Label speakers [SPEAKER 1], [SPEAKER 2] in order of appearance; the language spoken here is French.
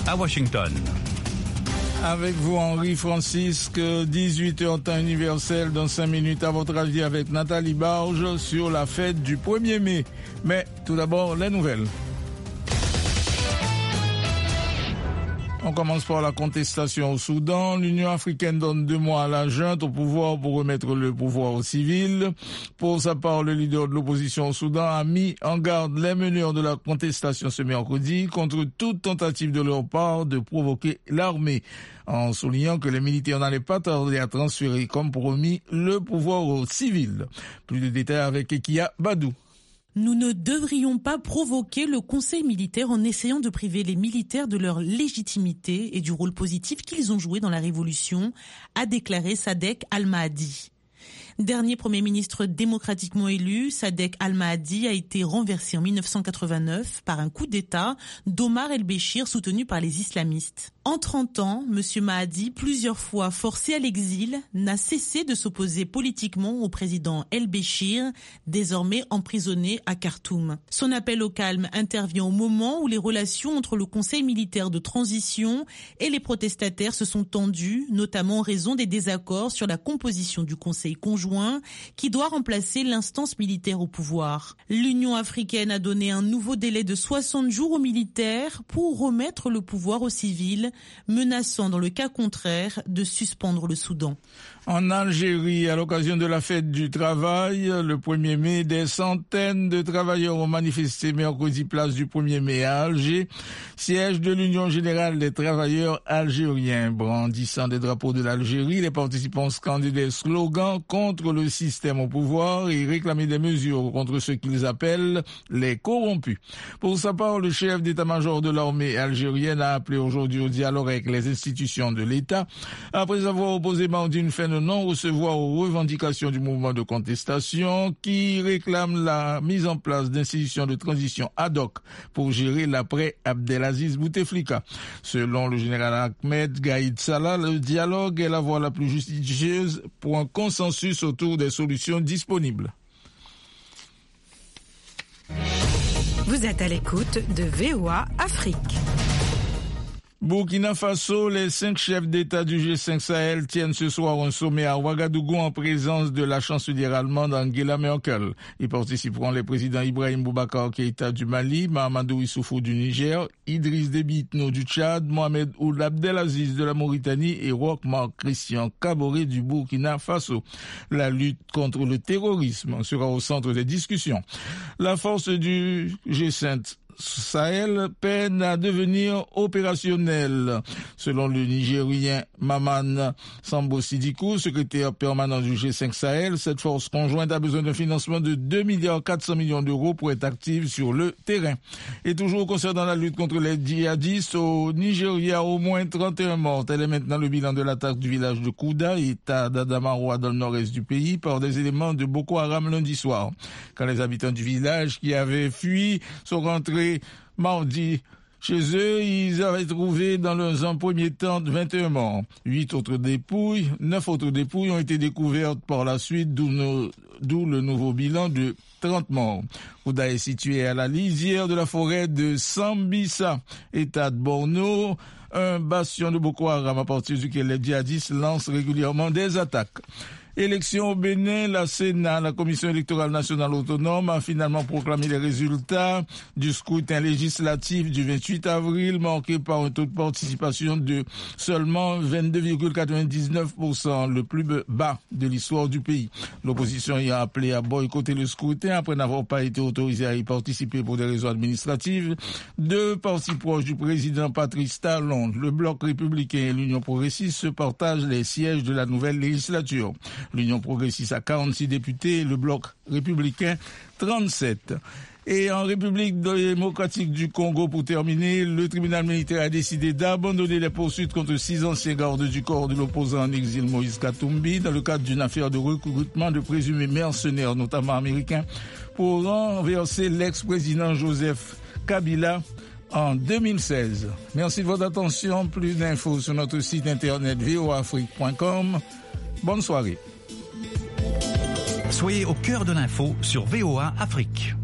[SPEAKER 1] à Washington.
[SPEAKER 2] Avec vous, Henri Francisque, 18h temps universel, dans 5 minutes, à votre avis, avec Nathalie Barge sur la fête du 1er mai. Mais tout d'abord, les nouvelles. On commence par la contestation au Soudan. L'Union africaine donne 2 mois à la junte au pouvoir pour remettre le pouvoir aux civils. Pour sa part, le leader de l'opposition au Soudan a mis en garde les meneurs de la contestation ce mercredi contre toute tentative de leur part de provoquer l'armée, en soulignant que les militaires n'allaient pas tarder à transférer, comme promis, le pouvoir aux civils. Plus de détails avec Ekia Badou.
[SPEAKER 3] Nous ne devrions pas provoquer le Conseil militaire en essayant de priver les militaires de leur légitimité et du rôle positif qu'ils ont joué dans la révolution, a déclaré Sadek Al-Mahdi. Dernier Premier ministre démocratiquement élu, Sadek Al-Mahdi a été renversé en 1989 par un coup d'État d'Omar el-Béchir soutenu par les islamistes. En 30 ans, M. Mahdi, plusieurs fois forcé à l'exil, n'a cessé de s'opposer politiquement au président el-Béchir, désormais emprisonné à Khartoum. Son appel au calme intervient au moment où les relations entre le Conseil militaire de transition et les protestataires se sont tendues, notamment en raison des désaccords sur la composition du Conseil conjoint qui doit remplacer l'instance militaire au pouvoir. L'Union africaine a donné un nouveau délai de 60 jours aux militaires pour remettre le pouvoir aux civils, menaçant dans le cas contraire de suspendre le Soudan.
[SPEAKER 2] En Algérie, à l'occasion de la fête du travail, le 1er mai, des centaines de travailleurs ont manifesté mercredi place du 1er mai à Alger, siège de l'Union générale des travailleurs algériens. Brandissant des drapeaux de l'Algérie, les participants scandaient des slogans contre le système au pouvoir et réclamaient des mesures contre ce qu'ils appellent les corrompus. Pour sa part, le chef d'état-major de l'armée algérienne a appelé aujourd'hui au dialogue avec les institutions de l'État, après avoir opposé mardi une fin de non-recevoir aux revendications du mouvement de contestation qui réclame la mise en place d'institutions de transition ad hoc pour gérer l'après Abdelaziz Bouteflika. Selon le général Ahmed Gaïd Salah, le dialogue est la voie la plus judicieuse pour un consensus autour des solutions disponibles.
[SPEAKER 4] Vous êtes à l'écoute de VOA Afrique.
[SPEAKER 2] Burkina Faso, les 5 chefs d'État du G5 Sahel tiennent ce soir un sommet à Ouagadougou en présence de la chancelière allemande Angela Merkel. Y participeront les présidents Ibrahim Boubacar Keïta du Mali, Mahamadou Issoufou du Niger, Idriss Déby Itno du Tchad, Mohamed Ould Abdelaziz de la Mauritanie et Roch Marc Christian Kaboré du Burkina Faso. La lutte contre le terrorisme sera au centre des discussions. La force du G5 Sahel peine à devenir opérationnel. Selon le Nigérien Maman Sambo Sidikou, secrétaire permanent du G5 Sahel, cette force conjointe a besoin d'un financement de 2,4 milliards d'euros pour être active sur le terrain. Et toujours concernant la lutte contre les djihadistes, au Nigeria, au moins 31 morts. Tel est maintenant le bilan de l'attaque du village de Kouda, état d'Adamawa dans le nord-est du pays, par des éléments de Boko Haram lundi soir. Quand les habitants du village qui avaient fui sont rentrés mardi chez eux, ils avaient trouvé dans un premier temps 21 morts. 9 autres dépouilles ont été découvertes par la suite, d'où le nouveau bilan de 30 morts. Kouda est situé à la lisière de la forêt de Sambisa, état de Borno, un bastion de Boko Haram à partir duquel les djihadistes lancent régulièrement des attaques. Élection au Bénin, la Sénat, la Commission électorale nationale autonome, a finalement proclamé les résultats du scrutin législatif du 28 avril, marqué par un taux de participation de seulement 22,99%, le plus bas de l'histoire du pays. L'opposition y a appelé à boycotter le scrutin après n'avoir pas été autorisé à y participer pour des raisons administratives. 2 partis proches du président Patrice Talon, le Bloc républicain et l'Union progressiste, se partagent les sièges de la nouvelle législature. L'Union progressiste a 46 députés, le Bloc républicain 37. Et en République démocratique du Congo, pour terminer, le tribunal militaire a décidé d'abandonner les poursuites contre 6 anciens gardes du corps de l'opposant en exil Moïse Katumbi dans le cadre d'une affaire de recrutement de présumés mercenaires, notamment américains, pour renverser l'ex-président Joseph Kabila en 2016. Merci de votre attention. Plus d'infos sur notre site internet voaafrique.com. Bonne soirée.
[SPEAKER 1] Soyez au cœur de l'info sur VOA Afrique.